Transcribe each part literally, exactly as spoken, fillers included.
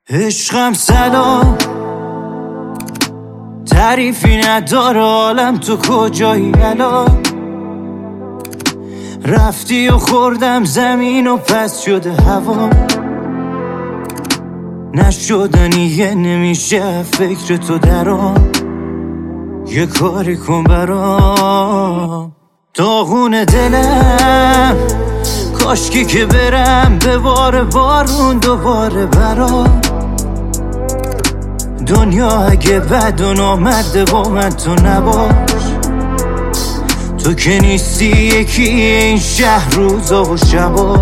عشقم سلام، تعریفی نداره عالم، تو کجایی الان؟ رفتی و خوردم زمین و پس شده هوا، نشدنیه نمیشه فکر تو درام، یه کاری کن برام. داغون دلم کاشکی که برم به بار بارون دوباره برام. دنیا اگه بد و نامرده با من تو نباش، تو که نیستی یکی این شهر روزا و شباش،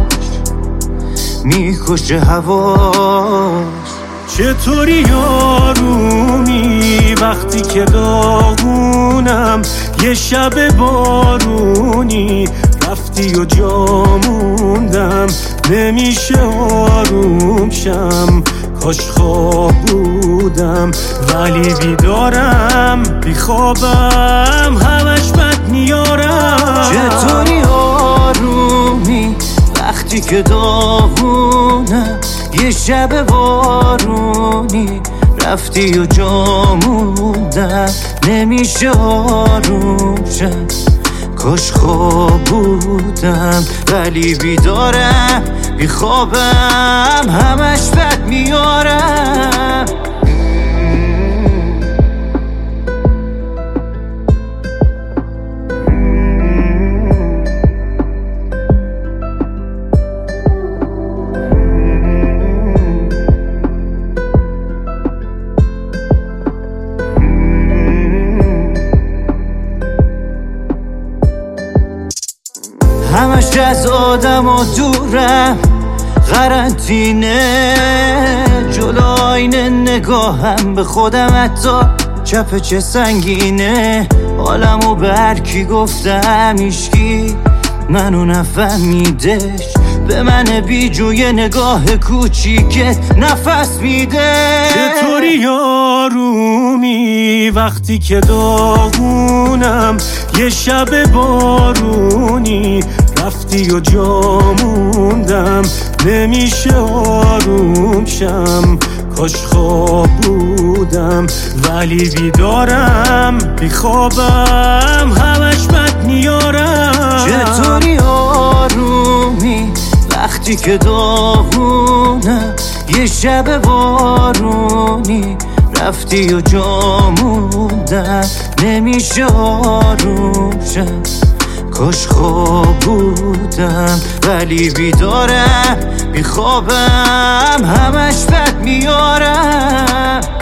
میکشه هواش. چطوری آرومی وقتی که داغونم، یه شب بارونی رفتی و جا موندم، نمیشه آروم شم، کاش خواب بودم ولی بیدارم، بیخوابم همش بد میارم. چطوری آرومی وقتی که داغونم، یه شب بارونی رفتی و جا موندم، نمیشه آروم شم، کاش خواب بودم ولی بیدارم، بیخوابم همش بد میارم. همش از آدم و دورم، قرنطینه جلو آینه نگاهم به خودم، حتی چپ چه سنگینه. حالمو به هر کی گفتم هیچکی منو نفهمیدش، به من بیجوی نگاه کوچیکت نفس میده. چطوری آرومی وقتی که داغونم، یه شب بارونی رفتی و جا موندم، نمیشه آروم شم، کاش خواب بودم ولی بیدارم، بیخوابم همش بد میارم. چطوری آرومی وقتی که داغونم، یه شب بارونی رفتی و جا موندم، نمیشه آروم شم، کاش خواب بودم ولی بیدارم، بیخوابم همش بد میارم.